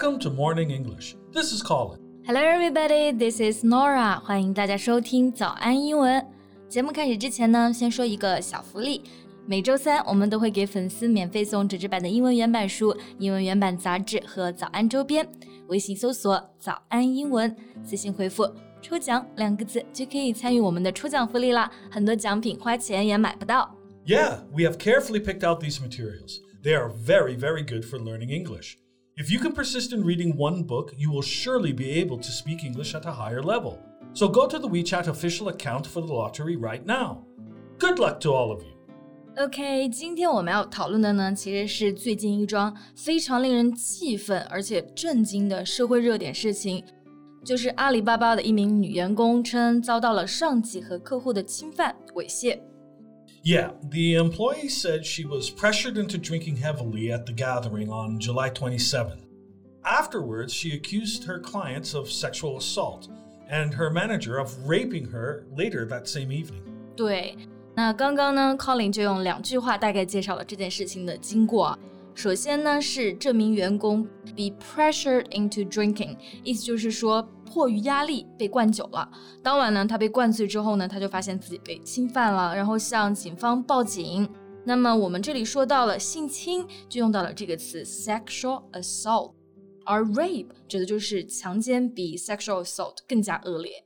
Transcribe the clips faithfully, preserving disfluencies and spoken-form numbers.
Welcome to Morning English. This is Colin. Hello everybody, this is Nora. 欢迎大家收听早安英文。节目开始之前呢，先说一个小福利。每周三我们都会给粉丝免费送纸质版的英文原版书、英文原版杂志和早安周边。微信搜索早安英文，私信回复抽奖两个字就可以参与我们的抽奖福利啦，很多奖品花钱也买不到。 Yeah, we have carefully picked out these materials. They are very, very good for learning English. If you can persist in reading one book, you will surely be able to speak English at a higher level. So go to the WeChat official account for the lottery right now. Good luck to all of you.OK, 今天我们要讨论的呢，其实是最近一桩非常令人气愤而且震惊的社会热点事情，就是阿里巴巴的一名女员工称遭到了上级和客户的侵犯、猥亵。 Yeah, the employee said she was pressured into drinking heavily at the gathering on July twenty-seventh. Afterwards, she accused her clients of sexual assault and her manager of raping her later that same evening. 对。那刚刚呢 Colin 就用两句话大概介绍了这件事情的经过。首先呢是这名员工 be pressured into drinking， 意思就是说迫于压力被灌酒了。当晚呢他被灌醉之后呢，他就发现自己被侵犯了，然后向警方报警。那么我们这里说到了性侵，就用到了这个词 sexual assault， 而 rape 指的就是强奸，比 sexual assault 更加恶劣。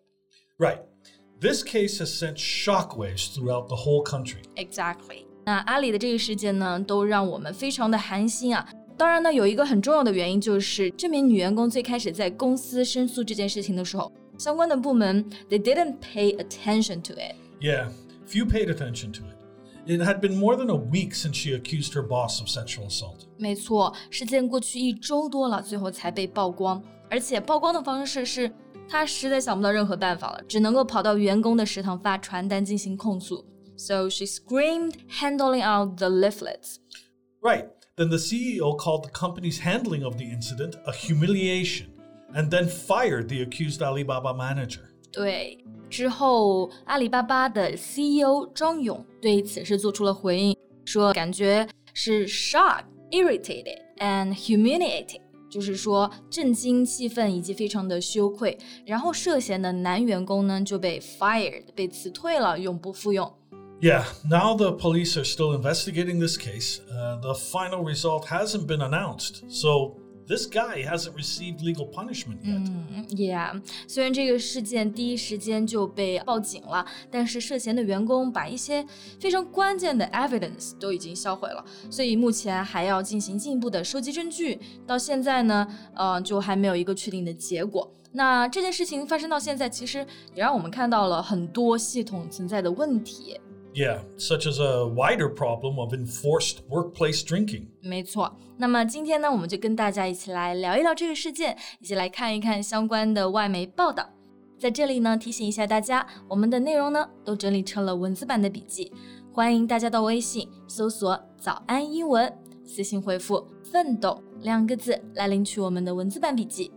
Right.This case has sent shockwaves throughout the whole country. Exactly. 那阿里的这个事件呢，都让我们非常的寒心啊。当然呢，有一个很重要的原因就是这名女员工最开始在公司申诉这件事情的时候，相关的部门 they didn't pay attention to it. Yeah, few paid attention to it. It had been more than a week since she accused her boss of sexual assault. 没错，事件过去一周多了，最后才被曝光，而且曝光的方式是他实在想不到任何办法了，只能够跑到员工的食堂发传单进行控诉。So she screamed, handing out the leaflets. Right. Then the C E O called the company's handling of the incident a humiliation and then fired the accused Alibaba manager. 对，之后阿里巴巴的 C E O 张勇对此事做出了回应，说感觉是 shocked, irritated and humiliating.就是说震惊、气愤以及非常的羞愧，然后涉嫌的男员工呢就被 fired 被辞退了，永不复用。 Yeah, now the police are still investigating this case. Uh, the final result hasn't been announced, so this guy hasn't received legal punishment yet. 嗯 Yeah, 虽然这个事件第一时间就被报警了，但是涉嫌的员工把一些非常关键的 evidence 都已经销毁了，所以目前还要进行进一步的收集证据。到现在呢，呃，就还没有一个确定的结果。那这件事情发生到现在，其实也让我们看到了很多系统存在的问题。 Yeah, such as a wider problem of enforced workplace drinking. 没错，那么今天呢，我们就跟大家一起来聊一聊这个事件，一起来看一看相关的外媒报道。在这里呢，提醒一下大家，我们的内容呢都整理成了文字版的笔记，欢迎大家到微信搜索早安英文，私信回复奋斗两个字来领取我们的文字版笔记。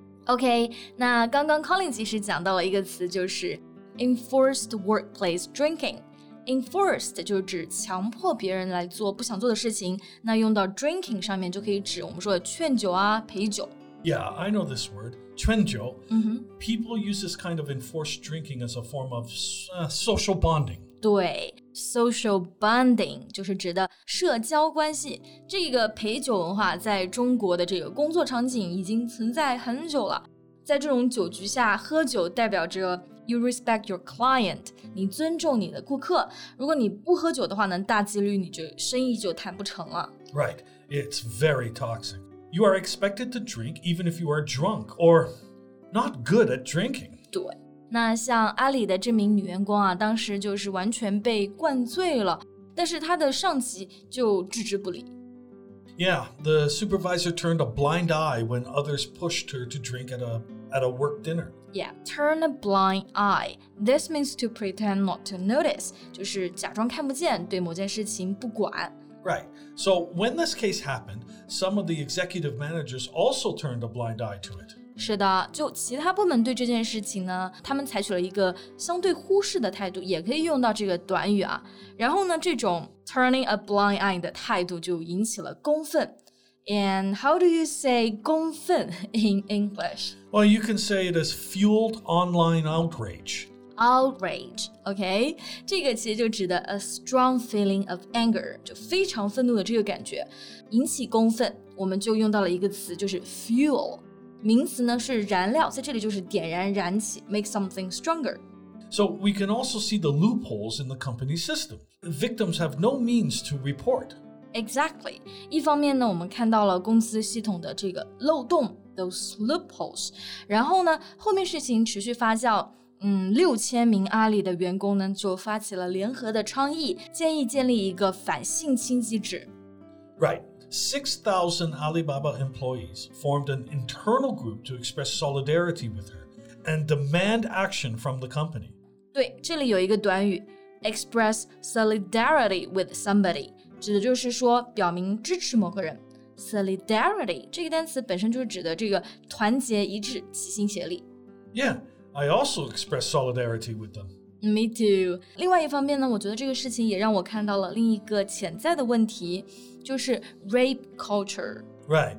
OK， 那刚刚 Colin 其实讲到了一个词，就是 enforced workplace drinking。Enforced 就是指强迫别人来做不想做的事情，那用到 drinking 上面就可以指我们说的劝酒啊、陪酒。 Yeah, I know this word, 劝酒。 Mm-hmm. People use this kind of enforced drinking as a form of uh, social bonding. 对， social bonding 就是指的社交关系。这个陪酒文化在中国的这个工作场景已经存在很久了，在这种酒局下喝酒代表着You respect your client， 你尊重你的顾客。如果你不喝酒的话呢，大几率你就生意就谈不成了。 Right, it's very toxic. You are expected to drink even if you are drunk or not good at drinking. 对，那像阿里的这名女员工啊，当时就是完全被灌醉了，但是她的上级就置之不理。 Yeah, the supervisor turned a blind eye when others pushed her to drink at a at a work dinner. Yeah, turn a blind eye. This means to pretend not to notice. 就是假装看不见，对某件事情不管。 Right. So when this case happened, some of the executive managers also turned a blind eye to it. 是的，就其他部门对这件事情呢，他们采取了一个相对忽视的态度，也可以用到这个短语啊。然后呢，这种 turning a blind eye 的态度就引起了公愤。 And how do you say 公愤 in English? Well, you can say it as fueled online outrage. Outrage, OK? 这个其实就指的 a strong feeling of anger, 就非常愤怒的这个感觉，引起公愤，我们就用到了一个词，就是 fuel。名词呢是燃料，在这里就是点燃、燃起 make something stronger. So we can also see the loopholes in the company system. Victims have no means to report. Exactly. 一方面呢，我们看到了公司系统的这个漏洞 those loopholes. 然后呢，后面事情持续发酵，嗯，六千名阿里的员工呢就发起了联合的倡议，建议建立一个反性侵机制。 Right.six thousand Alibaba employees formed an internal group to express solidarity with her and demand action from the company. 对，这里有一个短语 express solidarity with somebody, 指的就是说表明支持某个人。Solidarity 这个单词本身就是指的这个团结一致、齐心协力。 Yeah, I also express solidarity with them. Me too. 另外一方面呢，我觉得这个事情也让我看到了另一个潜在的问题，就是 rape culture. Right.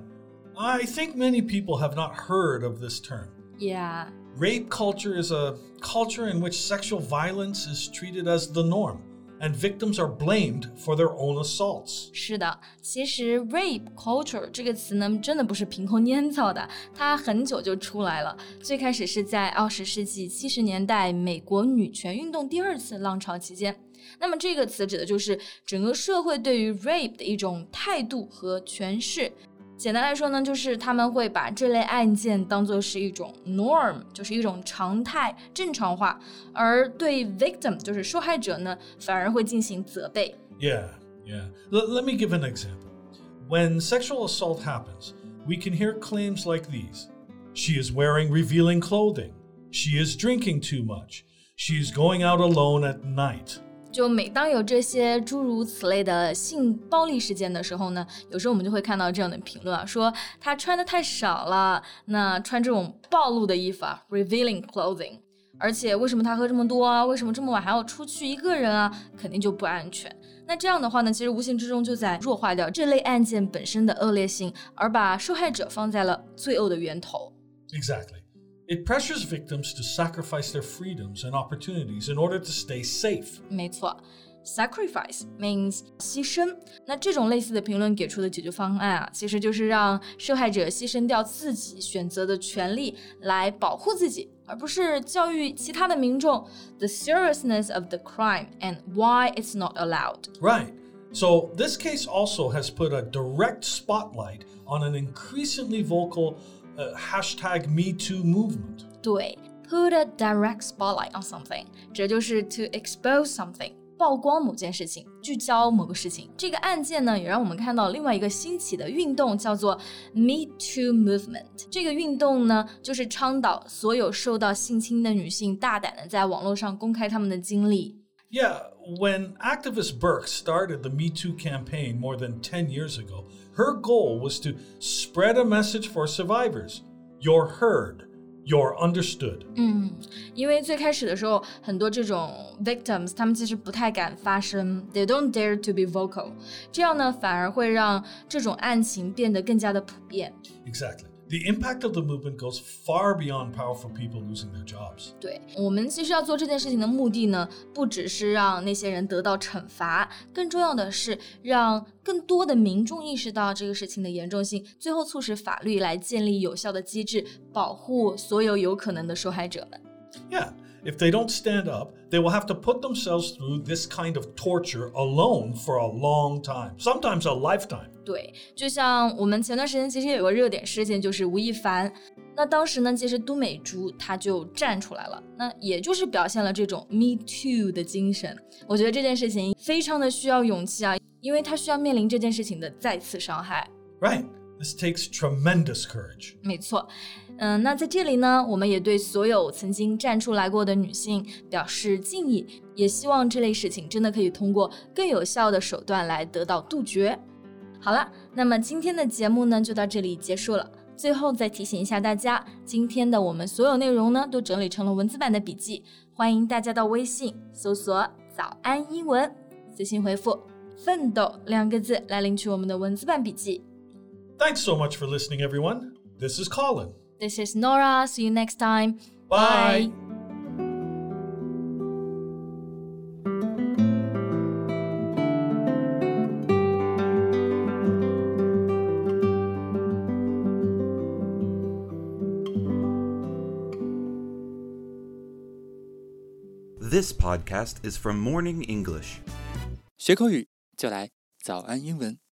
I think many people have not heard of this term. Yeah. Rape culture is a culture in which sexual violence is treated as the norm, and victims are blamed for their own assaults. 是的，其实 rape culture 这个词呢，真的不是凭空捏造的，它很久就出来了。最开始是在二十世纪七十年代美国女权运动第二次浪潮期间。那么这个词指的就是整个社会对于 rape 的一种态度和诠释。简单来说呢，就是他们会把这类案件当作是一种 norm， 就是一种常态、正常化，而对 victim 就是受害者呢，反而会进行责备。 Yeah, yeah. L- let me give an example. When sexual assault happens, we can hear claims like these. She is wearing revealing clothing. She is drinking too much. She is going out alone at night. 就每当有这些诸如此类的性暴力事件的时候呢，有时候我们就会看到这样的评论啊，说她穿的太少了，那穿这种暴露的衣服啊 revealing clothing， 而且为什么她喝这么多啊，为什么这么晚还要出去一个人啊，肯定就不安全。那这样的话呢，其实无形之中就在弱化掉这类案件本身的恶劣性，而把受害者放在了罪恶的源头。 Exactly.It pressures victims to sacrifice their freedoms and opportunities in order to stay safe. 没错 ，sacrifice means 牺牲。那这种类似的评论给出的解决方案啊，其实就是让受害者牺牲掉自己选择的权利来保护自己，而不是教育其他的民众 the seriousness of the crime and why it's not allowed. Right. So this case also has put a direct spotlight on an increasingly vocal.Uh, hashtag Me Too movement. 对 put a direct spotlight on something 这就是 to expose something 曝光某件事情聚焦某个事情这个案件呢也让我们看到另外一个兴起的运动叫做 Me Too movement 这个运动呢就是倡导所有受到性侵的女性大胆的在网络上公开她们的经历。 Yeah, when activist Burke started the Me Too campaign more than ten years ago, her goal was to spread a message for survivors. You're heard. You're understood. 嗯，因为最开始的时候，很多这种 victims 他们其实不太敢发声 ，they don't dare to be vocal. 这样呢，反而会让这种案情变得更加的普遍。 Exactly.The impact of the movement goes far beyond powerful people losing their jobs. 对，我们其实要做这件事情的目的呢，不只是让那些人得到惩罚，更重要的是让更多的民众意识到这个事情的严重性，最后促使法律来建立有效的机制，保护所有有可能的受害者们。 Yeah, if they don't stand up, they will have to put themselves through this kind of torture alone for a long time, sometimes a lifetime. 对，就像我们前段时间其实有个热点事件，就是吴亦凡。那当时呢，其实都美竹他就站出来了，那也就是表现了这种 Me Too 的精神。我觉得这件事情非常的需要勇气啊，因为他需要面临这件事情的再次伤害。 Right, this takes tremendous courage. 没错，嗯，那在这里呢，我们也对所有曾经站出来过的女性表示敬意，也希望这类事情真的可以通过更有效的手段来得到杜绝。好了，那么今天的节目呢就到这里结束了。最后再提醒一下大家，今天的我们所有内容呢都整理成了文字版的笔记，欢迎大家到微信搜索早安英文，私信回复奋斗两个字来领取我们的文字版笔记。 Thanks so much for listening, everyone. This is Colin. This is Nora. See you next time. Bye. This podcast is from Morning English. 学口语就来早安英文。